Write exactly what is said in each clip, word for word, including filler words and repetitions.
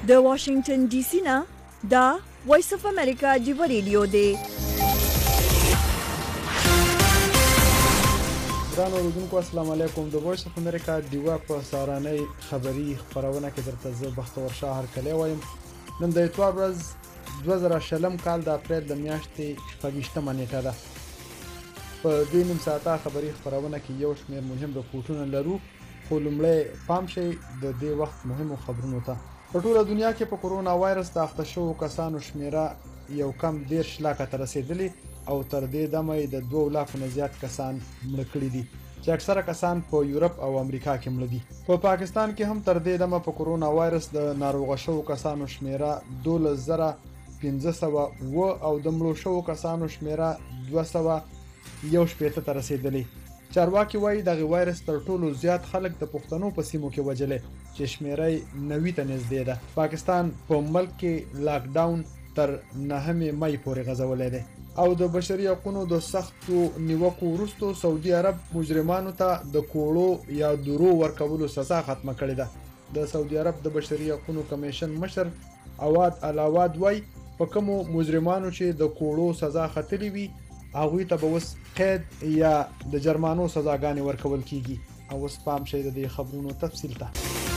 د واشنگټن ډي سي نه دا وایس اف امریکا جیو ریډیو دی. ګران اوریدونکو السلام علیکم. د وایس اف امریکا ډیوا په سهارنۍ خبري خبرونه کې درته زه بختور شاه هرکلی وایم. نن د اتوار ورځ دوه زره شلم کال د اپریل د میاشتې شپږویشتمه نیټه ده. په دې نیم ساعته خبري خبرونه کې یو شمېر مهم رپورټونه لرو، خو لومړی پام شئ د دې وخت مهمو خبرونو ته. په ټوله دنیا کې په کورونا وایرس د اخته شوو کسانو شمېره یو کم دېرش لاکه ته رسېدلې او تر دې دمه یې د دوو لاکو نه زیات کسان مړه کړي دي، چې اکثره کسان په یورپ او امریکا کې مړه دي. په پاکستان کې هم تر دې دمه په کورونا وایرس د ناروغه شوو کسانو شمېره دولس زره پنځه سوه اوه او د مړو شوو کسانو شمېره دوه سوه یو شپېته ته رسېدلې. چارواکي وایي دغه وایرس تر ټولو زیات خلک د پښتنو په سیمو کې وژلې، چې شمېره یې نوي ته نږدې ده. پاکستان په ملک کې لاک ډاون تر نهمې مۍ پورې غځولی دی. او د بشري حقونو د سختو نیوکو وروسته سعودي عرب مجرمانو ته د کوړو یا درو ورکولو سزا ختمه کړې ده. د سعودي عرب د بشري حقونو کمیشن مشر عواد العواد وایي په کومو مجرمانو چې د کوړو سزا ختلې وي هغوی ته به اوس قید یا د جرمانو سزاګانې ورکول کیږي. او اوس پام شئ د دې خبرونو تفصیل ته.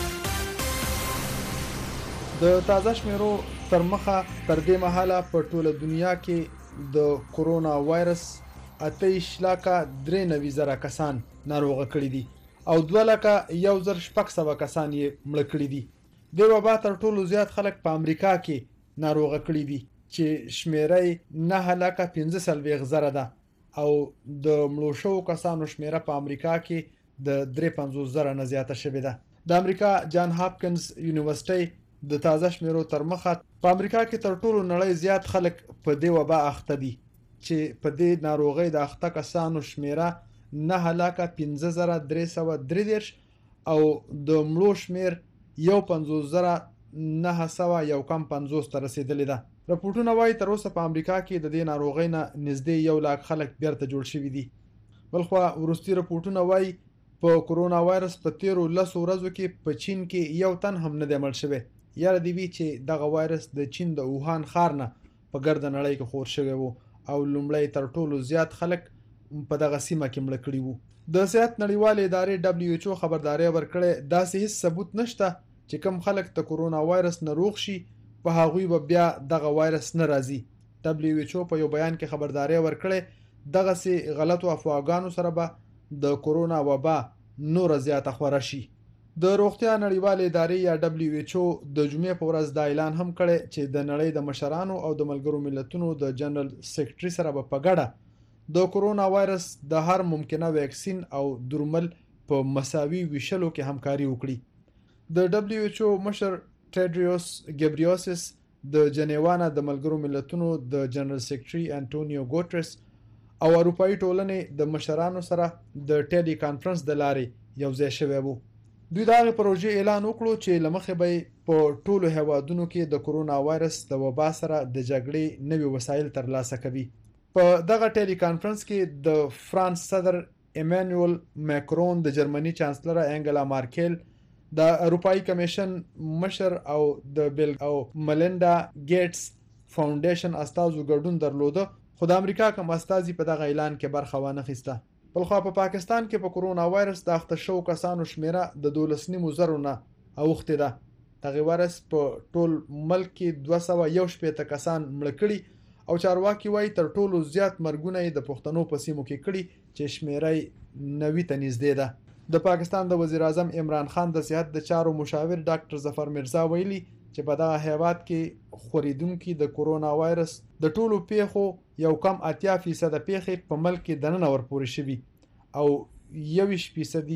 د تازه شمیرو تر مخه تر دې مهاله په ټوله دنیا کې د کورونا وایرس اته ویشت لاکه درې نوي زره کسان ناروغه کړي دي او دوه لکه یو زر شپږ سوه کسان یې مړه کړي دي. دې وبا تر ټولو زیات خلک په امریکا کې ناروغه کړي دي چې شمیره یې نهه لکه پنځه څلوېښت زره ده او د مړو شوو کسانو شمیره په امریکا کې د درې پنځوس زره نه زیاته شوې ده. د امریکا جان هاپکنز یونیورسټۍ د تازه شمیرو تر مخه په امریکا کې تر ټولو نړۍ زیات خلک په دې وبا اخته دي چې په دې ناروغۍ د اخته کسانو شمیره نهه لکه پنځه زره درې سوه درې دېرش او د مړو شمیر یو پنځوس زره نهه سوه یو کم پنځوس ته رسېدلې ده. رپورټونه وایي تر اوسه په امریکا کې د دې ناروغۍ نه نږدې یو لاک خلک بیرته جوړ شوي دي. بلخوا وروستي رپورټونه وایي په کورونا وایرس په تیرو لسو ورځو کې په چین کې یو تن هم نه دی مړ شوی. یاره دې وي چې دغه وایرس د چین د اوهان ښار نه په ګرده نړۍ کې خور شوی و او لومړی تر ټولو زیات خلک په دغه سیمه کې مړه کړي وو. د صحت نړیوالې ادارې ډبلیو ایچ او خبرداری ورکړې داسې هیڅ ثبوت نشته چې کوم خلک د کورونا وایرس نه روغ شي په هغوی به بیا دغه وایرس نه راځي. ډبلیو ایچ او په یو بیان کې خبرداری ورکړې دغسې غلطو افواهګانو سره به د کورونا وبا نوره زیاته خوره شي. د روغتیا نړیوالې ادارې یا ډبلیو ایچ او د جمعې په ورځ دا اعلان هم کړی چې د نړۍ د مشرانو او د ملګرو ملتونو د جنرال سیکرټري سره به په ګډه د کورونا وایرس د هر ممکنه ویکسین او درمل په مساوي ویشلو کې همکاري وکړي. د ډبلیو ایچ او مشر ټیډریوس ګبریوسس د جنیوا نه د ملګرو ملتونو د جنرال سیکرټري انټونیو ګوټرس او اروپایي ټولنې د مشرانو سره د ټیلی کانفرنس د لارې یو ځای شوی وو. دوی د هغې پروژې اعلان وکړو چې له مخې به په ټولو هیوادونو کې د کورونا وایرس د وبا سره د جګړې نوي وسایل ترلاسه کوي. په دغه ټیلی کانفرنس کې د فرانس صدر ایمانوئل ماکرون، د جرمني چانسلره انګلا مارکل، د اروپایي کمیشن مشر او د بیل او ملنډا ګیټس فاونډیشن استازو ګډون درلوده، خو د امریکا کوم استازي په دغه اعلان کې برخه وانه خیسته. بلخوا په پاکستان کې په کورونا وایرس د اخته شوو کسانو شمیره د دولس نیمو زرو نه اوښتې ده. دغه وایرس په ټول ملک کې دوه سوه یو شپېته کسان مړه کړي او چارواکي وایي تر ټولو زیات مرګونه یې د پښتنو په سیمو کې کړي چې شمیره یې نوي ته نږدې ده. د پاکستان د وزیر اعظم عمران خان د صحت د چارو مشاور ډاکټر ظفر مرزا ویلي چې په دغه هیواد کې خورېدونکي د کورونا وایرس د ټولو پیښو یو کم اتیا فیصده پیښې په ملک کې دننه ورپورې شوي او یویشت فیصدي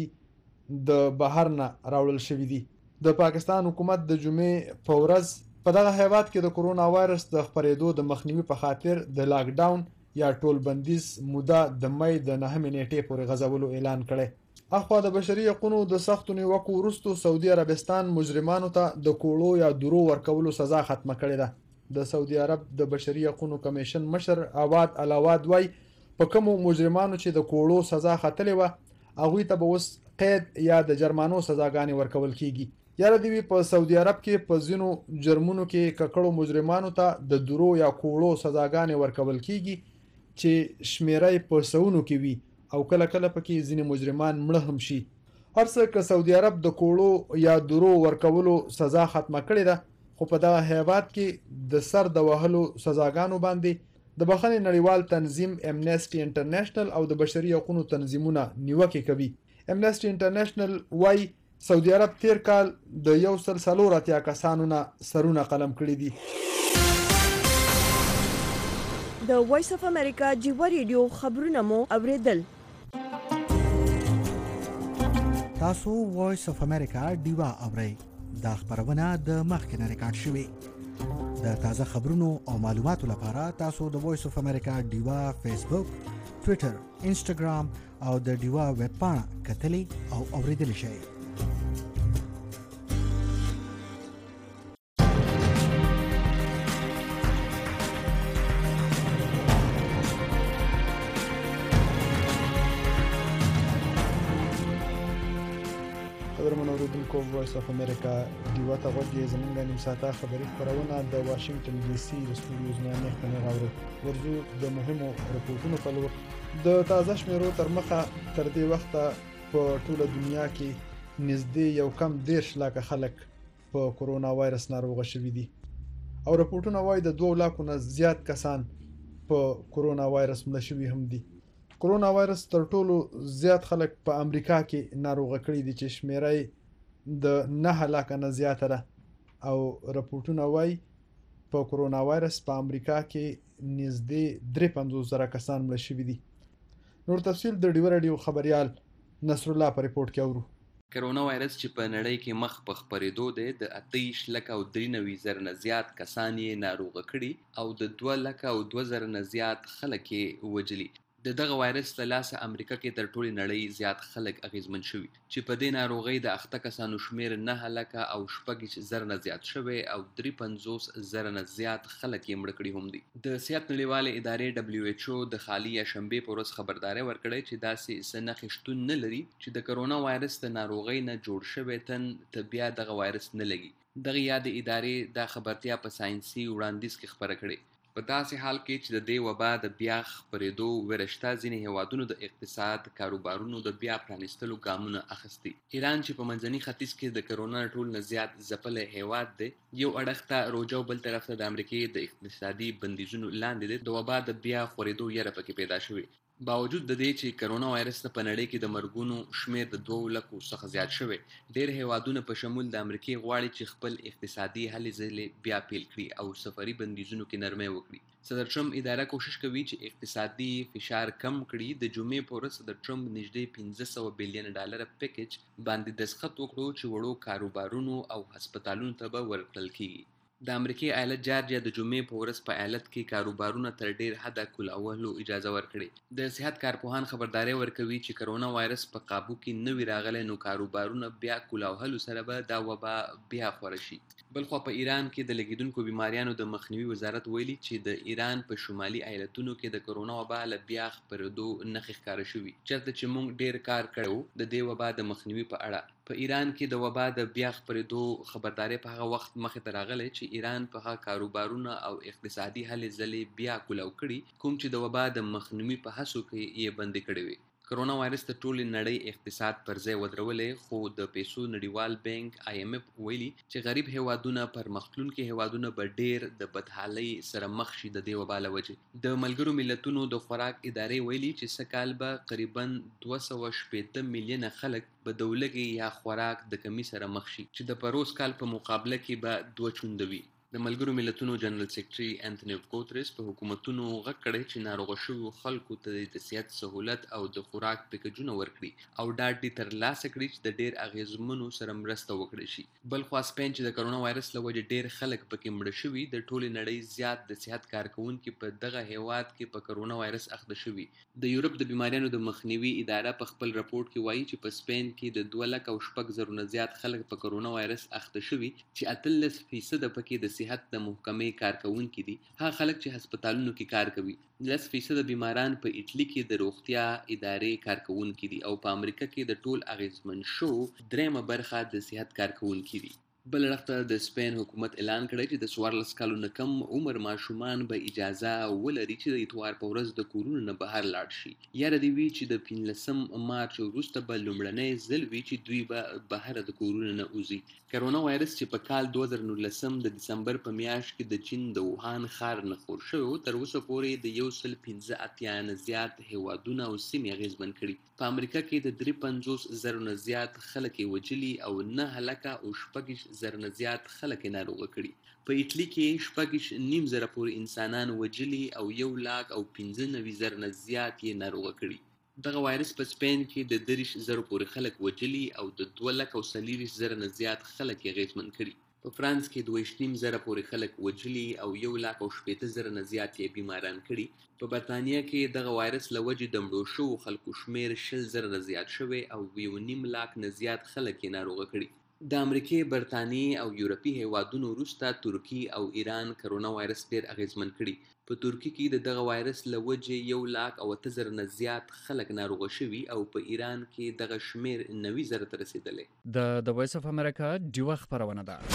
د بهر نه راوړل شوي دي. د پاکستان حکومت د جمعې په ورځ په دغه هیواد کې د کورونا وایرس د خپرېدو د مخنیوي په خاطر د لاک ډاون یا ټول بندیز موده د مۍ د نهمې نیټې پورې غځولو اعلان کړی. اخوا د بشري حقونو د سختو نیوکو وروسته سعودي عربستان مجرمانو ته د کوړو یا درو ورکولو سزا ختمه کړې ده. د سعودي عرب د بشري حقونو کمیشن مشر عواد العواد وایي په کومو مجرمانو چې د کوړو سزا ختلې وه هغوی ته به اوس قید یا د جرمانو سزاګانې ورکول کیږي. یاره دی په سعودي عرب کې په ځینو جرمونو کې ککړو مجرمانو ته د درو یا کوړو سزاګانې ورکول کیږي چې شمیره په سونو کې وي او کله کله پکې ځینې مجرمان مړه هم شي. هر څه که سعودي عرب د کوړو یا درو ورکولو سزا ختمه کړې ده، خو په دغه هیواد کې د سر د وهلو سزاګانو باندې د بخښنې نړیوال تنظیم امنیسټي انټرنیشنل او د بشري حقوقو تنظیمونه نیوکې کوي. امنیسټي انټرنیشنل وايي سعودي عرب تیر کال د یو سل څلور اتیا کسانو نه سرونه قلم کړي دي. د وایس اف امریکا جیو ریډیو خبرونه مو اوریدل. تاسو وایس اف امریکا ډیوا اورئ. دا خبرونه د مخکنه ریکارډ شوې. د تازه خبرونو او معلوماتو لپاره تاسو د وایس اف امریکا ډیوا فیسبوک، ټوئیټر، انسټاګرام او د ډیوا ویب پاڼه کتلی او اوریدلی شئ. قدرمن اوریدونکو، وایس اف امریکا ډیوا ته غوږ یې. زموږ نیم ساعته خبري خپرونه د واشنگټن ډي سي د سټوډیوز نه مخکنه راوړو. ورځو د مهمو رپورټونو په لور. د تازه شمیرو تر مخه تر دې وخته په ټوله دنیا کې نږدې یو کم دیرش لاکه خلک په کورونا وایرس ناروغه شوي دي او رپورټونه وایي د دوه لاکو نه زیات کسان په کورونا وایرس مړه شوي هم دي. کورونا وایرس تر ټولو زیات خلک په امریکا کې ناروغه کړي دي چې شمیره د نه لاکه نه زیاته ده او رپورټونه وایي په کورونا وایرس په امریکا کې نږدې درې پنځوس زره کسان مړه شوي دي. نور تفصیل د ډیو راډیو خبريال نصر الله په ریپورت کې اورو. کرونا وایرس چې په نړۍ کې مخ په خپرېدو دی، د اتهیش لکه او درې نوي زره نه زیات کسان یې ناروغه کړي او د دوه لکه او دوه زره نه زیات خلک یې وجلي. د دغه وایرس له لاسه امریکا کې تر ټولې نړۍ زیات خلک اغیزمن شوي چې په دې ناروغۍ د اخته کسانو شمیر نه لکه او شپږ زره نه زیات شوی او درې پنځوس زره نه زیات خلک یې مړه کړي هم دي. د صحت نړیوالې ادارې دبلیو ایچ او د خالي یا شنبې په ورځ خبرداری ورکړی چې داسې څه نښې شتون نه لري چې د کرونا وایرس د ناروغۍ نه جوړ شوی تن ته بیا دغه وایرس نه لګي. دغه یاد ادارې دا خبرتیا په ساینسي وړاندیز کې خبره کړې. په داسې حال کې چې د دې وبا د بیا خپرېدو ورشته ځینې هیوادونو د اقتصاد کاروبارونو د بیا پرانیستلو ګامونه اخیستي. ایران چې په منځني ختیځ کې د کرونا ټول نه زیات ځپلی هیواد دی، یو اړخ ته روجه او بل طرف ته د امریکې د اقتصادي بندیزونو لاندې دی، د وبا د بیا خپرېدو یره پکې پیدا شوې. باوجود د دې چې کرونا وایرس ته په نړۍ کې د مرګونو شمیر د دوه لکو څخه زیات شوی، ډېر هیوادونه په شمول د امریکې غواړي چې خپل اقتصادي هلې ځلې بیا پیل کړي او سفري بندیزونو کې نرمۍ وکړي. صدر ټرمپ اداره کوشش کوي چې اقتصادي فشار کم کړي. د جمعې په ورځ صدر ټرمپ نږدې پنځه سوه بیلیون ډالره پیکج باندې دستخط وکړو چې وړو کاروبارونو او هسپتالونو ته به ورکړل کیږي. د امریکې ایالت جارجیا د جمعې په ورځ په ایالت کې کاروبارونه تر ډیر حده کلاوهلو اجازه ورکړي. د صحت کارپوهان خبرداری ورکوي چې کرونا وایرس په قابو کې نه وي راغلی، نو کاروبارونه بیا کلاوهلو سره به دا وبا بیا خوره شي. بلخوا په ایران کې د لګیدونکو بیماریانو د مخنیوي وزارت ویلي چې د ایران په شمالي ایالتونو کې د کرونا وبا له بیا خپرېدو نښې ښکاره شوي، چېرته چې موږ ډیر کار کړی و د دې وبا د مخنیوي په اړه. په ایران کې د وبا د بیا خپرېدو خبرداری په هغه وخت مخې ته راغلی چې ایران په هغه کاروبارونه او اقتصادي هلې ځلې بیا کولاو کړي کوم چې د وبا د مخنیوي په هڅو کې یې بندي کړي وي. کرونا وایرس د ټولې نړۍ اقتصاد پر ځای ودرولې، خو د پیسو نړیوال بانک آی ایم ایف ویلي چې غریب هیوادونه پرمختلونکي هیوادونه به ډیر د بدحالۍ سره مخ شي د دې وبا له وجې. د ملګرو ملتونو د خوراک ادارې ویلي چې سږ کال به قریبا دوه سوه شپېته میلیونه خلک به د ولږې یا خوراک د کمی سره مخ شي چې د پروس کال په مقابله کې به دوه چونده وي. د ملګرو ملتونو جنرال سیکرټري انټونیو ګوتریس په حکومتونو غږ کړی چې ناروغه شویو خلکو ته د صحت سهولت او د خوراک پیکجونه ورکړي او ډاډ دې ترلاسه کړي چې د ډیر اغیزمنو سره مرسته وکړي شي. بلخوا سپین چې د کرونا وایرس له وجې ډیر خلک پکې مړه شوي، د ټولې نړۍ زیات د صحت کارکوونکي په دغه هیواد کې په کرونا وایرس اخته شوي. د یورپ د بیماریانو د مخنیوي اداره په خپل راپور کې وایي چې په سپین کې د دوه لکه او شپږ زرو نه زیات خلک په کرونا وایرس اخته شوي چې اتلس فیصده پکې د صحت صحت د محکمې کارکونکي دي، هغه خلک چې هسپتالونو کې کار کوي. لس فیصده بیماران په ایټلی کې د روغتیا ادارې کارکونکي دي او په امریکا کې د ټول اغیزمن شو درېیمه برخه د صحت کارکونکي دي. بل اړخ د سپین حکومت اعلان کړی چې د څوارلس کالو نه کم عمر ماشومان به اجازه ولري چې د اتوار په ورځ د کورونو نه بهر لاړ شي. یاره دې وي چې د پنځلسم مارچ وروسته به لومړنی ځل وي چې دوی به بهر د کورونو نه وځي. کرونا وایرس چې په کال دوه زره نولسم د دسمبر په میاشت کې د چین د ووهان ښار نه خپور شوی، تر اوسه پورې د یو سل پنځه اتیا نه زیات هیوادونه او سیمې اغېزمن کړي. په امریکا کې د درې پنځوس زرو نه زیات خلک یې وژلي او نه هلکه او شپږ زره نه زیات خلک یې ناروغه کړي. په ایټلی کې شپږ نیم زره پورې انسانان وژلي او یو لاک او پنځه نوي زره نه زیات یې ناروغه کړي. دغه وایرس په سپین کې د دېرش زرو پورې خلک وژلي او د دوه لکه او څلېرویشت زره نه زیات خلک یې اغېزمن کړي. په فرانس کې دوه ویشت نیم زره پورې خلک وژلي او یو لاک او شپېته زره نه زیات یې بیماران کړي. په برطانیه کې دغه وایرس له وجې د مړو شوو خلکو شمیر شل زره نه زیات شوی او یو نیم لاک نه زیات خلک یې ناروغه کړي. د امریکې، برطانیې او یورپي هیوادونو وروسته ترکي او ایران کرونا وایرس ډېر اغېزمن کړي. په ترکي کې د دغه وایرس له وجې یو لاک او اته زره نه زیات خلک ناروغه شوي او په ایران کې دغه شمیر نوي زره ته رسېدلی. د د وایس اف امریکا ډیوه خپرونه ده.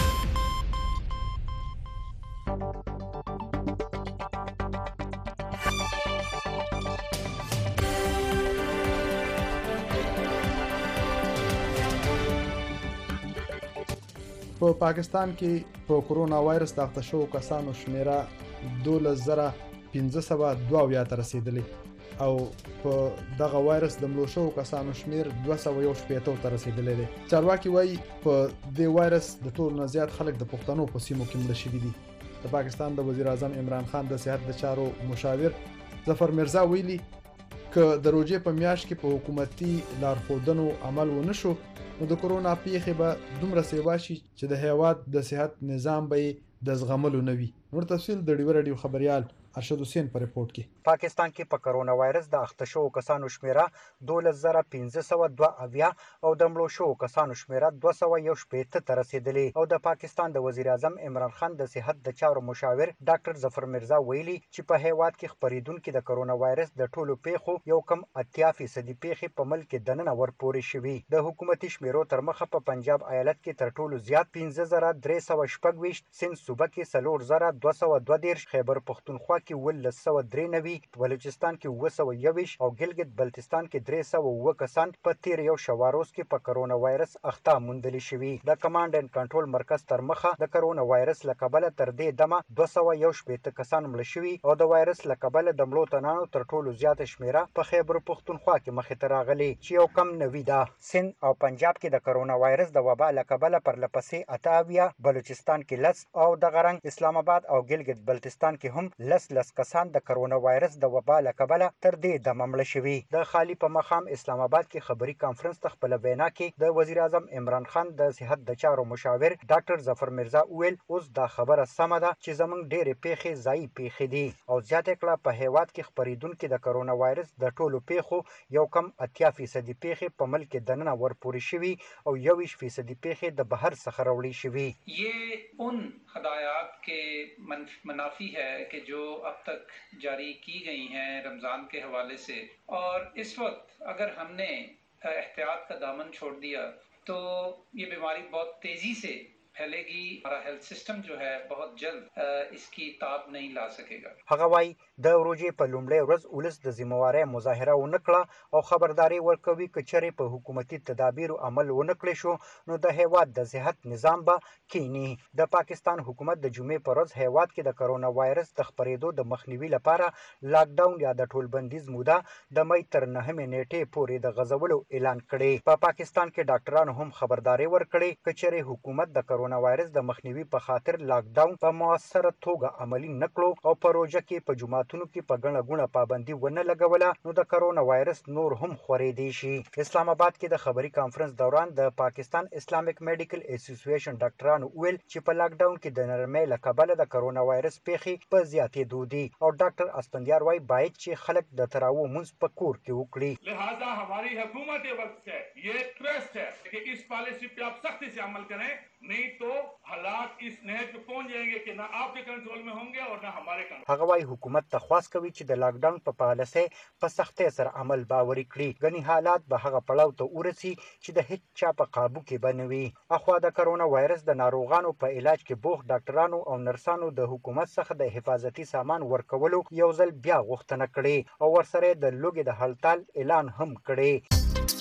په پاکستان کې په کورونا وایرس د اخته شوو کسانو شمیره دولس زره پنځه سوه دوه اویا ته رسېدلی او په دغه وایرس د مړو شوو کسانو شمیر دوه سوه یو شپېته ته رسېدلی دی. چارواکي وایي په دې وایرس د ټولو نه زیات خلک د پښتنو په سیمو کې مړه شوي دي. د پاکستان د وزیر اعظم عمران خان د صحت د چارو مشاور ظفر مرزا ویلي که د روژې په میاشت کې په حکومتي لارښودنو عمل ونه شو نو د کورونا پیښې به دومره سیوا شي چې د هیواد د صحت نظام به یې د زغملو نه وي. نور تفصیل د ډیوه راډیو خبريال ارشد حسین په رپورت کې. پاکستان کې په کرونا وایرس د اخته شوو کسانو شمیره دولس زره پنځه سوه دوه اویا او د مړو شوو کسانو شمیره دوه سوه یو شپېته ته رسېدلې او د پاکستان د وزیر اعظم عمران خان د صحت د چارو مشاور ډاکټر ظفر مرزا ویلي چې په هیواد کې خپرېدونکي د کرونا وایرس د ټولو پیښو یو کم اتیا فیصدي پیښې په ملک کې دننه ورپورې شوي. د حکومتي شمیرو تر مخه په پنجاب ایالت کې تر ټولو زیات پنځه زره درې سوه شپږ ویشت، سند صوبه کې څلور زره دوه سوه دوه دېرش، خیبر پښتونخوا کې اوولس سوه درې نوي، بلوچستان کې اووه سوه یوویشت او ګلګت بلتستان کې درې سوه اووه کسان په تیر یو شواروز کې په کرونا وایرس اخته موندل شوي. د کمانډ اینډ کنټرول مرکز تر مخه د کرونا وایرس له کبله تر دې دمه دوه سوه یو شپېته کسان مړه شوي او د وایرس له کبله د مړو تنانو تر ټولو زیاته شمیره په خیبر پښتونخوا کې مخې ته راغلي چې یو کم نوي ده. سند او پنجاب کې د کرونا وایرس د وبا له کبله پرلپسې اته اویا، بلوچستان کې لس او دغه رنګ اسلام آباد او ګلګت بلتستان کې هم لس لس کسان د کرونا وایرس د وبا له کبله تر دې دمه مړه شوي. د خالي په مقام اسلام آباد کې خبري کانفرنس ته خپله وینا کې د وزیر اعظم عمران خان د صحت د چارو مشاور ډاکټر ظفر مرزا وویل اوس دا خبره سمه ده چې زموږ ډېرې پیښې ځایي پیښې دي او زیاته کړه په هیواد کې خپرېدونکي د کرونا وایرس د ټولو پیښو یو کم اتیا فیصدي پیښې په ملک کې دننه ورپورې شوي او یوویشت فیصدي پیښې د بهر څخه راوړې شوي. یہ ان ہدایات کے منافی ہے کہ جو اب تک جاری کی گئی ہیں رمضان کے حوالے سے، اور اس وقت اگر ہم نے احتیاط کا دامن چھوڑ دیا تو یہ بیماری بہت تیزی سے پھیلے گی. ہمارا هیلث سسٹم جو ہے بہت جلد اس کی تاب نہیں لا سکے گا. هغه وايي د روژې په لومړۍ ورځ ولس د ذمہوارۍ مظاهره ونه کړه او خبرداري ورکوي که چېرې په حکومتي تدابیرو عمل ونه کړی شو نو د هیواد د صحت نظام به کینی. د پاکستان حکومت د جمعې په ورځ هیواد کې د کرونا وایرس د خپرېدو د مخنیوي لپاره لاک ډاون یا د ټولبندیز موده د مۍ تر نهمې نیټې پورې د غځولو اعلان کړی. په پاکستان کې ډاکټرانو هم خبرداري ورکړې که چېرې حکومت د کرونا وایرس د مخنیوي په خاطر لاک ډاون په مؤثره توګه عملي نه کړو او په روژه کې په جوماتونو کې په ګڼه ګوڼه پابندي ونه لګوله نو د کرونا وایرس نور هم خورېدی شي. اسلام آباد کې د خبري کانفرنس دوران د پاکستان اسلامیک میډیکل اسوسییشن ډاکټرانو وویل چې په لاک ډاون کې د نرمۍ له کبله د کرونا وایرس پیښې په زیاتېدو دي او ډاکټر اسفندیار وايي باید چې خلک د تراویح لمونځ په کور کې وکړي. لہذا ہماری حکومت وقت سے یہ ٹرسٹ ہے کہ اس پالیسی پہ آپ سختی سے عمل کریں. نہیں तो हालात इस नहज पे पहुंच जाएंगे कि ना आपके कंट्रोल में होंगे और ना हमारे कंट्रोल। هغه وايي حکومت ته خواست کوي چې د لاکډاون په پالیسۍ په سختۍ سره عمل باوري کړي غني حالات به هغه پړاو ته ورسي چې د هیڅ چا په قابو کې بنوي اخوا د کرونا وایرس د ناروغانو په علاج کې بوخ ډاکټرانو او نرسانو د حکومت څخه د حفاظتي سامان ورکولو یو ځل بیا غوښتنه کړې او ورسره د لوګي د هړتال اعلان هم کړی.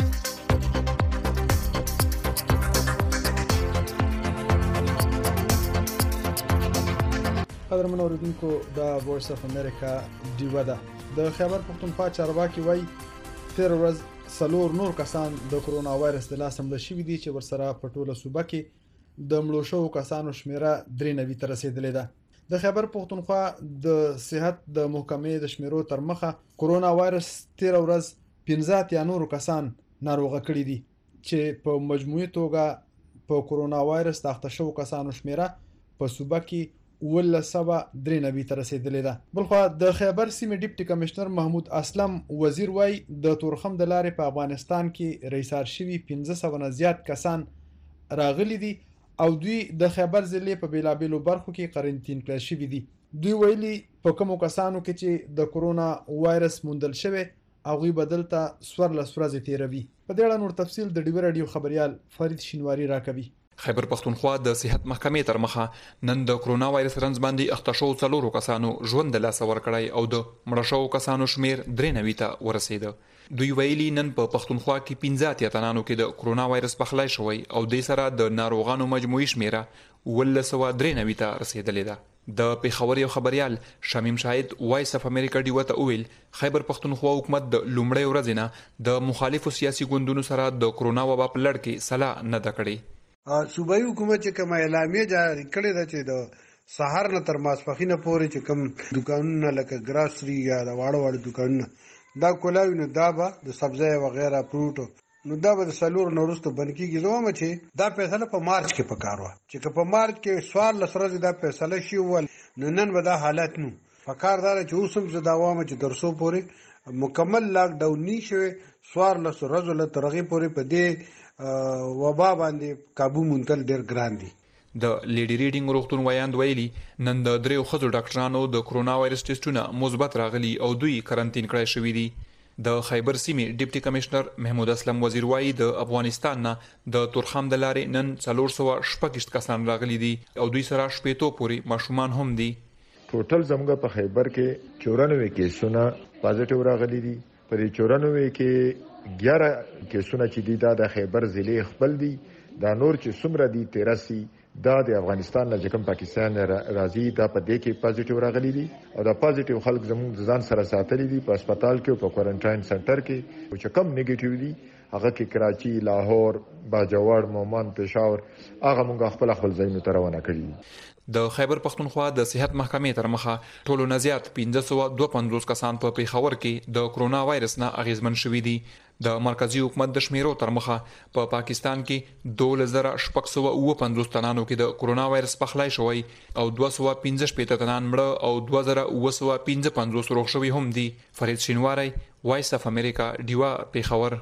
قدرمن اوریدونکو د وایس اف امریکا ډیوه ده. د خیبر پښتونخوا چارواکي وایي تیر ورځ څلور نور کسان د کرونا وایرس د لاسه مړه شوي دي چې ورسره په ټوله صوبه کې د مړو شوو کسانو شمیره درې نوي ته رسیدلې ده. د خیبر پښتونخوا د صحت د محکمې د شمیرو تر مخه کرونا وایرس تیر ورځ پنځه اتیا نور کسان ناروغه کړي دي چې په مجموعي توګه په کرونا وایرس د اخته شوو کسانو شمیره په صوبه کې ول سبا درې نوي ته رسیدلې ده. بلخو د خیبر سیمې ډیپټي کمشنر محمود اسلم وزیر وای د تورخم د لارې په افغانستان کې ریسار شوي پنځه سوه نه زیات کسان راغلي دي او دوی د خیبر ضلع په بیلابیلو برخو کې قرنطین کړل شوي دي. دوی ویلي په کومو کسانو کې چې د کرونا وایرس موندل شوی هغوی به دلته څوارلس ورځې تیروي. په دې اړه نور تفصیل د ډیوه راډیو خبریال فرید شینواري راکوي. خیبر پښتونخوا د صحت محکمې تر مخه نن د کرونا وایرس رنځ باندې اخته شو څلورو کسانو ژوند د لاسه ورکړی او د مړه شوو کسانو شمیر درې نوي ته ورسېده. دوی ویلي نن په پښتونخوا کې پنځه اتیا تنانو کې د کرونا وایرس پخلی شوی او دې سره د ناروغانو مجموعي شمیره اوولس سوه درې نوي ته رسېدلې ده. د پیښور یو خبریال شمیم شاهد وایس اف امریکا ډیوه ته وویل خیبر پښتونخوا حکومت د لومړۍ ورځې نه د مخالفو سیاسي ګوندونو سره د کرونا وبا په لړ کې سلا نه ده کړې. صوبایي حکومت چې کومه اعلامیه جاری کړې ده چې د سهار نه تر ماسپښینه پورې چې کوم دکانونه لکه ګراسري یا د واړه واړه دکانونه دا کولاوي نو دا به د سبزی وغیره فروټ نو دا به د څلور نه وروسته بند کېږي. زه وایم چې دا فیصله په مارچ کې پکار وه چې که په مارچ کې څوارلس ورځې دا فیصله شي ول نو نن به دا حالت نو پکار دا چې اوس هم زه دا وایم چې تر څو پورې مکمل لاکډاون نه شوی څوارلس ورځو له تر هغې پورې په دې وبا باندې قابو موندل ډېر ګران دي. د لیډي ریډینګ روغتون ویاند ویلي نن د دریو ښځو ډاکټرانو د کرونا وایرس ټیسټونه مثبت راغلي او دوی قرنطین کړای شوي دي. د خیبر سیمې ډیپټي کمشنر محمود اسلم وزیر وایي د افغانستان نه د تورخم د لارې نن څلور سوه شپږ کسان راغلي دي او دوی سره شپېتو پورې ماشومان هم دي. ټوټل زموږ په خیبر کې چورانوي کیسونه پازیټیو راغلي دي. په دې چورانوي کې ګیاره کیسونه چې دي دا د خیبر ضلع خپل دي. دا نور چې څومره دي تیرسي دا د افغانستان نه چې کوم پاکستان راځي دا په دې کې پازیټیو راغلي دي او دا پازیټیو خلک زموږ ځان سره ساتلي دي په هسپتال کې او په کوارنټاین سنټر کې او چې کم نیگیټیو دي هغه کې کراچي، لاهور، باجوړ، مومن، پېښور هغه موږ خپل خپل ځایونو ته روانه کړي. د خیبر پښتونخوا د صحت محکمې تر مخه ټولو نه زیات پنځه سوه دوه پنځوس کسان په پیښور کې د کرونا وایرس نه اغیزمن شوي دي. د مرکزی حکومت د شمیرو تر مخه په پا پاکستان کې دولس زره شپږ سوه اووه پنځوس تنانو کې د کرونا وایرس پخلی شوی او دوه سوه پنځه شپېته تنان مړه او دوه زره اووه سوه پنځه پنځوس روغ شوي هم دي. فرید شینواری وایس اف امریکا ډیوه پیښور.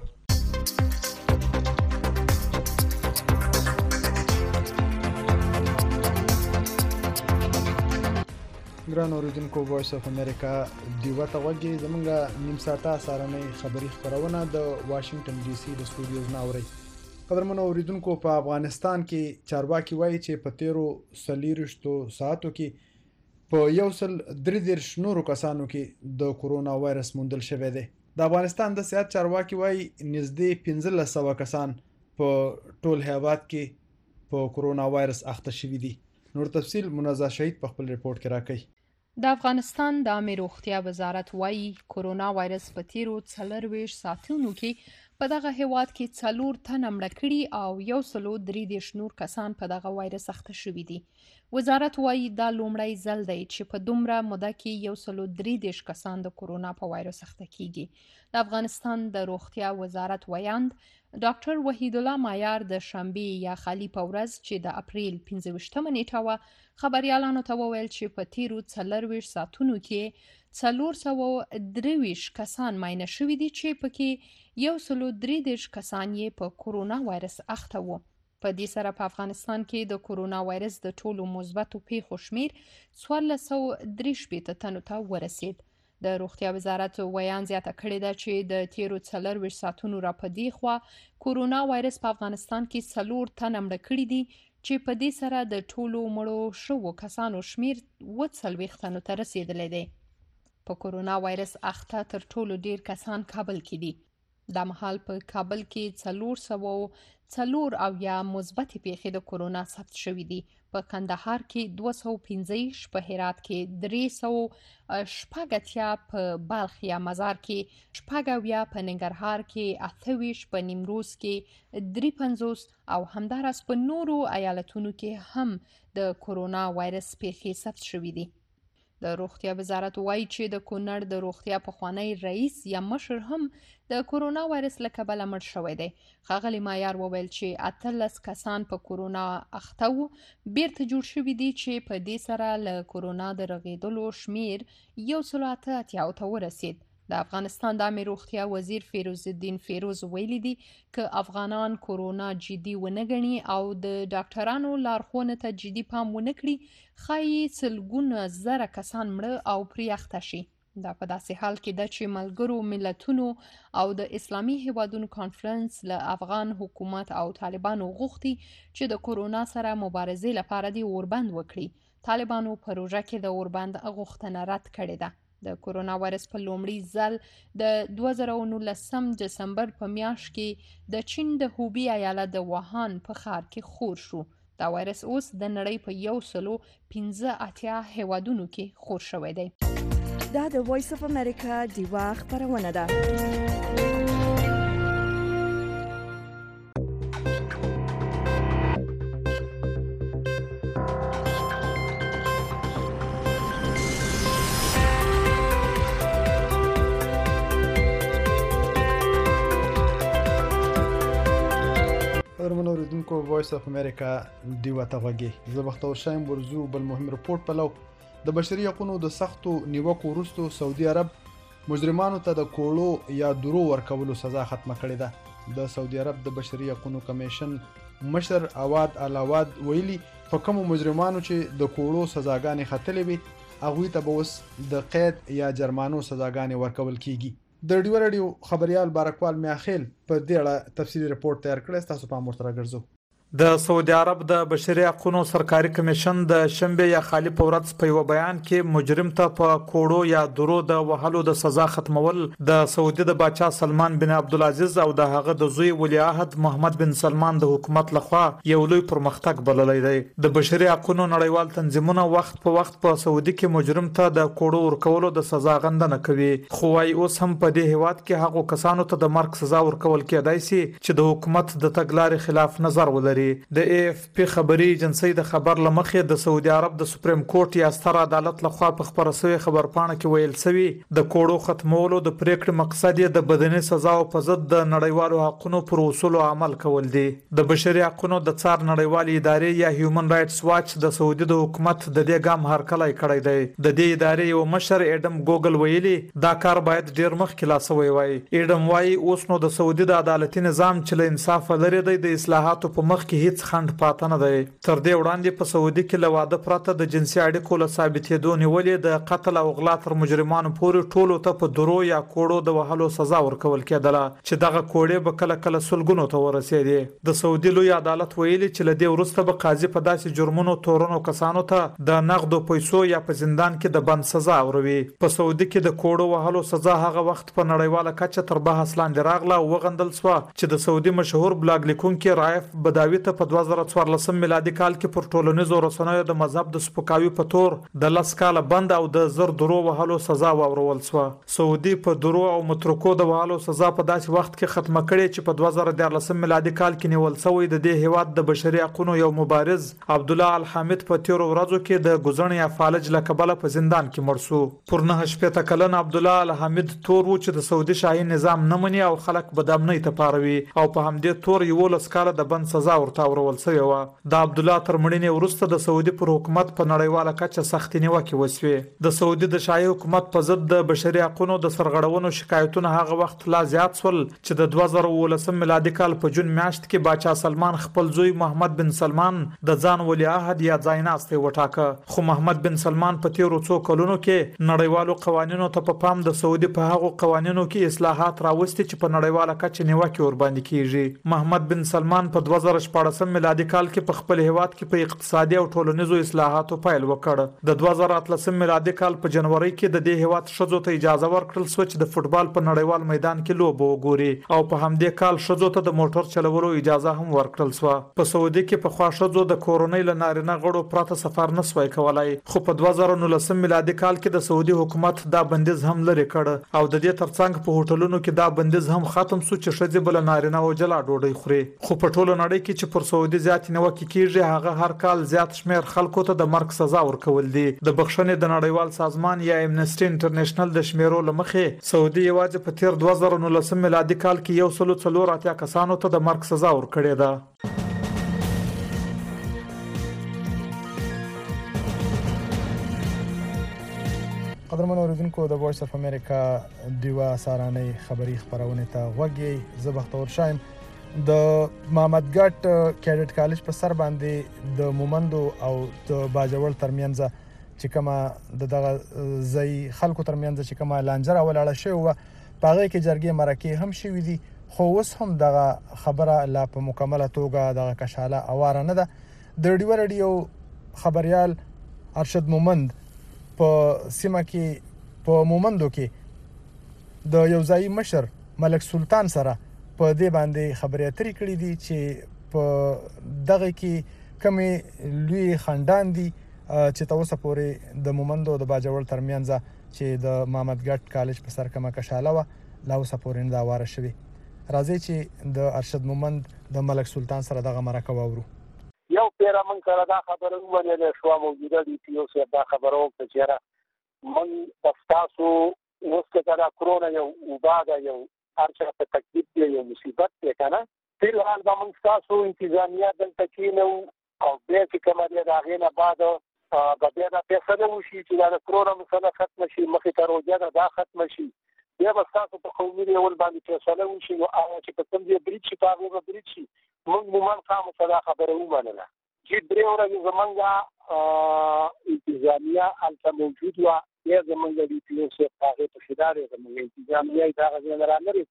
ګران اوریدونکو وایس اف امریکا ډیوه ته غوږی زمونږ نیم ساعته سهارنۍ خبري خپرونه د واشنگټن ډي سي د سټوډیوز نه اورئ. قدرمنو اوریدونکو په افغانستان کې چارواکي وایي چې په تیرو څلېرویشتو ساعتو کې په یو سل درې دېرش نورو کسانو کې د کرونا وایرس موندل شوی دی. د افغانستان د صحت چارواکي وایي نږدې پنځلس سوه کسان په ټول هیواد کې په کرونا وایرس اخته شوي دي. نور تفصیل منازع شهید په خپل ریپورت کې راکوي. د افغانستان د عامه روغتیا وزارت وایي کرونا وایرس په تیرو څلرویشت ساعتونو کې په دغه هیواد کې څلور تنه مړه کړي او یو سلو درې دېرش نور کسان په دغه وایرس اخته شوي دي. وزارت وایي دا لومړی ځل دی چې په دومره موده کې یو سلو درې دېرش کسان د کرونا په وایرس اخته کیږي. د افغانستان د روغتیا وزارت ویاند ډاکټر وحید الله مایار د شنبې یا خالي په ورځ چې د اپریل پنځه ویشتمه نیټه وه خبریالانو ته وویل چې په تیرو څلرویشت ساعتونو کې څلور سوه درې ویشت کسان معاینه شوي دي چې پکې یو سلو درې دېرش کسان یې په کرونا وایرس اخته وو. په دې سره په افغانستان کې د کورونا وایرس د ټولو مثبتو پیښو شمیر څوارلس سوه درې شپېته تنو ته ورسید. د روغتیا وزارت ویان زیاته کړې ده چې د تیرو څلرویشت ساعتونو را په دې خوا کورونا وایرس په افغانستان کې څلور تنه مړه کړي دي چې په دې سره د ټولو مړو شوو کسانو شمیر اووه څلوېښت تنو ته رسیدلی دی. په کورونا وایرس اخته تر ټولو ډیر کسان کابل کې دي. دا مهال په کابل کې څلور سوه څلور اویا مثبتې پیښې د کورونا ثبت شوي دي. په کندهار کې دوه سوه پنځه ویشت، په هرات کې درې سوه شپږ اتیا، په بلخ یا مزار کې شپږ اویا، په ننګرهار کې اته ویشت، په نیمروز کې درې پنځوس او همداراز په نورو ایالتونو کې هم د کورونا وایرس پیښې ثبت شوي دي. د روغتیا وزارت وایي چې د کونړ د روغتیا پخوانی رئیس یا مشر هم د کورونا وایرس له کبله مړ شوی دی. ښاغلي مایار وویل چې اتلس کسان په کورونا اخته وو بیرته جوړ شوي دي چې په دې سره له کورونا د رغېدلو شمیر یو سل اته اتیاو ته ورسید. د افغانستان د عامې روغتیا وزیر فیروز الدین فیروز ویلي دي که افغانان کورونا جدي ونه ګڼي او د ډاکټرانو لارښوونې ته جدي پام ونه کړي ښایي سلګونه زره کسان مړه او پرې اخته شي. دا په داسې حال کې ده چې ملګرو ملتونو او د اسلامي هیوادونو کانفرنس له افغان حکومت او طالبانو غوښتي چې د کورونا سره مبارزې لپاره دې اوربند وکړي. طالبانو په روژه کې د اوربند غوښتنه رد کړې ده. د کورونا وایرس په لومړي ځل د دوه زره نولسم دسمبر په میاشت کې د چین د هوبي ایالت د ووهان په ښار کې خور شو. دا وایرس اوس د نړۍ په یو سلو پنځه اتیا هیوادونو کې خور شوی دی. دا د وایس اف امریکا ډیوا خپرونه ده. قدرمنو اوریدونکو وایس اف امریکا ډیوا ته غوږی. زه بختور شایم ورزو بل مهم رپورټ پلو. د بشري حقوقو د سختو نیوکو وروسته سعودي عرب مجرمانو ته د کوړو یا درو ورکولو سزا ختمه کړې ده. د سعودي عرب د بشري حقوقو کمیشن مشر عواد العواد ویلي په کوم مجرمانو چې د کوړو سزاګانې ختلې وي هغوی ته به اوس د قید یا جرمانو سزاګانې ورکول کیږي. د ډیو رادیو خبريال بارکوال میاخیل په دې اړه تفصیلي رپورټ تیار کړی. تاسو په امر سره ګرځو. د سعودي عرب د بشري حقوقو سرکاري کمیشن د شنبه یا خالی په ورځ په یو بیان کې مجرم ته په کوړو یا درو د وهلو د سزا ختمول د سعودي د باچا سلمان بن عبدالعزیز او د هغه د زوی ولی عهد محمد بن سلمان د حکومت لخوا یو لوی پرمختګ بللی دی. د بشري حقوقو نړیوال تنظیمونه وخت په وخت په سعودي کې مجرم ته د کوړو ورکولو د سزا غندنه کوي، خو وايي اوس هم په دې هیواد کې هغو کسانو ته د مرګ سزا ورکول کېدای شي چې د حکومت د تګلارې خلاف نظر ولري. د ای اف پی خبري ایجنسی د خبر لمخې د سعودي عرب د سپریم کورټ یا ستر عدالت لخوا په خبره شوی خبرپاڼه کې ویل شوی د کوړو ختمولو د پریکړې مقصد یې د بدني سزا او په ضد د نړیوالو حقوقو پر اصولو عمل کول دي. د بشري حقوقو د څار نړیوالې ادارې یا هیومن رائټس واچ د سعودي د حکومت د دې ګام هرکلی کړی دی. د دې ادارې یو مشر ایډم ګوګل ویلي دا کار باید ډیر مخکې لا شوی وای. ایډم وایي اوس نو د سعودي د عدالتي نظام چې له انصاف لري دی د اصلاحاتو په مخ کې هیڅ خند پاتې نه دی. تر دې وړاندې په سعودي کې له واده پرته د جنسي اړیکو له ثابتېدو نیولې د قتل او غلا تر مجرمانو پورې ټولو ته په درو یا کوړو د وهلو سزا ورکول کېدله چې دغه کوړې به کله کله سلګونو ته ورسېدې. د سعودي لوی عدالت ویلي چې له دې وروسته به قاضي په داسې جرمونو تورنو کسانو ته د نغدو پیسو یا په زندان کې د بند سزا اوروي. په سعودي کې د کوړو وهلو سزا هغه وخت په نړیواله کچه تر بحث لاندې راغله او وغندل سوه چې د سعودي مشهور بلاګ لیکونکي رائف بداوي ته په دوه زره څوارلسم میلادي کال کې پر ټولنیزو رسنیو د مذهب د سپکاوي په تور د لس کاله بند او د زر درو وهلو سزا واورول سوه. سعودي په درو او مترکو د وهلو سزا په داسې وخت کې ختمه کړې چې په دوه زره دیارلسم میلادي کال کې نیول شوی د دې هیواد د بشري حقوقو یو مبارز عبدالله الحامد په تیرو ورځو کې د ګوزڼې یا فالج له کبله په زندان کې مړ شو. پر نهه شپېته کلن عبدالله الحامد تور و چې د سعودي شاهي نظام نه مني او خلک بد امنۍ ته پاروي او په همدې تور یولس کاله د بند سزا ورته اورول شوې وه. د عبدالله تر مړینې وروسته د سعودي پر حکومت په نړیواله کچه سختې نیوکې وسوې. د سعودي د شاهي حکومت په ضد د بشري حقونو د سرغړونو شکایتونه هغه وخت لا زیات شول چې د دوه زره اوولسم میلادي کال په جون میاشت کې باچا سلمان خپل زوی محمد بن سلمان د ځان ولیعهد یا ځایناستی وټاکه. خو محمد بن سلمان په تیرو څو کلونو کې نړیوالو قوانینو ته په پام د سعودي په هغو قوانینو کې اصلاحات راوستي چې په نړیواله کچه نیوکې ورباندې کیږي. محمد بن سلمان په دوه زره شپاړسم میلادي کال کې په خپل هیواد کې په اقتصادي او ټولنیزو اصلاحاتو پیل وکړ. د دوه زره اتلسم میلادي کال په جنوري کې د دې هیواد ښځو ته اجازه ورکړل شوه چې د فوټبال په نړیوال میدان کې لوبه وګوري او په همدې کال ښځو ته د موټر چلولو اجازه هم ورکړل شوه. په سعودي کې پخوا ښځو د کورنۍ له نارینه غړو پرته سفر نه سوای کولای، خو په دوه زره نولسم میلادي کال کې د سعودي حکومت دا بندیز هم لرې کړ او د دې ترڅنګ په هوټلونو کې دا بندیز هم ختم شو چې ښځې به له نارینه او جلا ډوډۍ خوري. خو په ټوله نړۍ کې چې پر سعودي زیات نیوکې کیږي هغه هر کال زیات شمیر خلکو ته د مرګ سزا ورکول دي. د بخښنې د نړیوال سازمان یا امنسټي انټرنیشنل د شمیرو له مخې سعودي یوازې په تیر دوه زره نولسم میلادي کال کې یو سلو څلور اتیا کسانو ته د مرګ سزا ورکړې ده. قدرمن اوریدونکو د وایس اف امریکا دیوا سارانه خبری خبرونه ته غوږی زه بختور شایم. د محمد ګټ کیډټ کالج په سر باندې د مومندو او د باجوړ ترمنځ چې کومه د دغه ځای خلکو ترمنځ چې کومه لانجره ولاړه شوې وه په هغې کې جرګې مرکې هم شوي دي، خو اوس هم دغه خبره لا په مکمله توګه دغه کشاله اواره نه ده. د ډیوه رادیو خبریال ارشد مومند په سیمه کې په مومندو کې د یو ځایي مشر ملک سلطان سره په دې باندې خبرې اترې کړې دي چې په دغه کې کومې لوی خاندان دي چې تر اوسه پورې د مومندو د باجوړ ترمنځ چې د محمد ګټ کالج په سر کومه کشاله وه لا اوسه پورې نه ده اواره شوې. راځئ چې د ارشد مومند د ملک سلطان سره دغه مرکه واورو. یو پیره من سره دا خبره ومنله شو موجوده دي چې یو څه دا خبره وکړه چې من تاسو اوس کې دا کرونا یو وباده یو ارچه په تکلیف دی یو مصیبت دی کنه په حال به من تاسو انتظامیه دلته کینو او بیا چې کومه دی دا غینه بعد به بیا دا فیصله وشي چې دا کرونا مسله ختم شي مخې ته روجه دا ختم شي بیا به تاسو په قومي ډول باندې فیصله وشي او هغه چې په کوم ځای بریټ شي په هغه به بریټ شي. موږ مومن قام سره خبره ومنله چې درې ورځې زمونږ انتظامیه هلته موجود وه بیا زمونږ د پي او سی په هغې په خدار یې زمونږ انتظامیه یې دغه ځای نه رالرې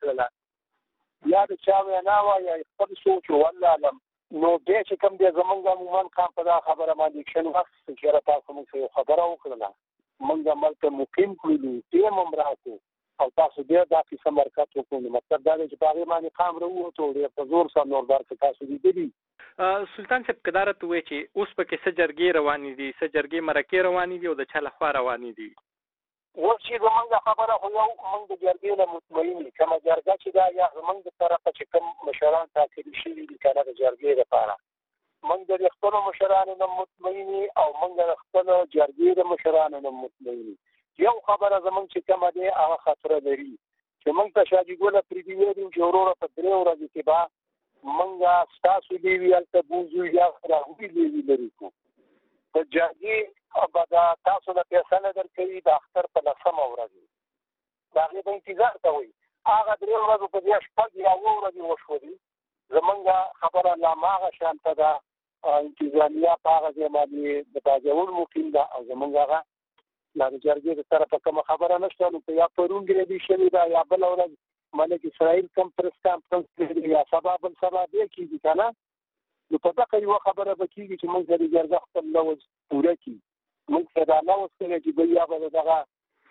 کړله یا د چا وینا وه یا خپل سوچ والله علم. نو بیا چې کوم دی زمونږ مومن قام په دا خبره باندې اکشن واخیست چې یاره تاسو موږ سره یو خبره وکړله موږ ملته مقیم کړلو ټیم هم راکړو او تاسو بیا دا کیسه مرکز وکړو. مطلب دا دی چې په هغې باندې قام راووتو ډېر په زور سره نور درکې تاسو لیدلي. سلطان صاحب که دا راته ووایي چې اوس پکې څه جرګې روانې دي څه جرګې مرکې روانې دي او د چا لخوا روانې دي؟ اوس چې زمونږ خبره خو یو موږ د جرګې نه مطمئن یو کومه جرګه چې دا یا زمونږ د طرفه چې کوم مشران ټاکلي شوي دي که نه د جرګې دپاره موږ د خپلو مشرانو نه مطمئن او موږ د خپلو جرګې د مشرانو نه مطمئن. یو خبره زمونږ چې کومه دی هغه خطره لري چې موږ ته شاجي ګله پرېږدي ویلي چې وروره په درې ورځې کې به موږ ستاسو لیوي هلته بوځو یا د هغوی لیوي لرې کړو. د جرګې به د تاسو نه فیصله درکوي د اختر په لسمه ورځ د هغې به انتظار کوئ. هغه درې ورځو په دې شپږ یا اووه ورځې وشولې زمونږ خبره لا هماغه شانته ده انتظامیه په هغه ځای باندې د باجوړ مقیم ده او زمونږ هغه لا د جرګې د طرفه کومه خبره نشته. نو که یا پرون ګرېدي شوې ده یا بله ورځ ملک اسرائیل کوم پرس کانفرنس کړی یا سبا بل سبا بیا کېږي که نه نو په دغه یوه خبره به کېږي چې موږ سره جرګه خپل لوز پوره کړي. موږ سره دا لوز کړی چې بل یا به د دغه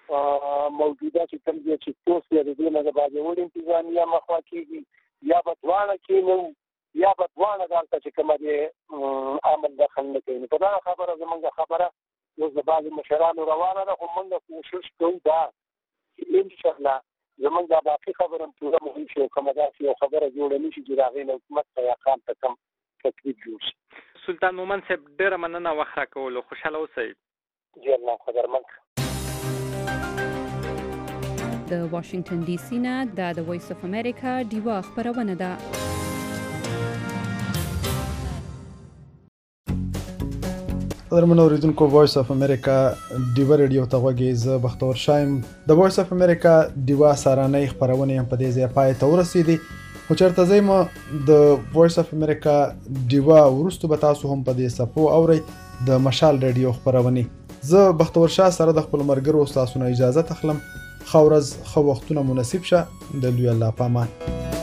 موجوده چې کوم ځای چې توس دی د دې نه د باجوړ انتظامیه مخوا کېږي یا به دواړه کېنو یا به دواړه دلته چې کومه دی عمل دخل نه کوي. نو په دغه خبره زمونږ خبره اوس د بعضې مشرانو روانه ده خو موږ کوشش کوو دا چې انشاءالله زمونږ دا باقي خبره هم پوره مهم شي او کومه داسې یو خبره جوړه نه شي چې د هغې نه حکومت ته یا قام ته کم تکلیف جوړ شي. سلطان مومند صاحب ډېره مننه وخت راکولو خوشحاله اوسئ. جی الله قدرمند. د واشنگټن ډي سي نه دا د وایس اف امریکا ډیوا خبرونه ده. قدرمن اوریدونکو وایس اف امریکا ډیوا ریډیو ته غوږی زه بختور شایم د وایس اف امریکا ډیوا سارانۍ خبرونه هم په دې ځای پای ته ورسېدي خو چېرته زه م د وایس اف امریکا ډیوا وروسته به تاسو هم په دې څپو اورئ د مشال ریډیو خبرونې زه بختور شاه سره د خپل ملګرو ستاسو نه اجازه تخلم ښه ورځ ښه وختونه مناسب شه د لوی الله په امان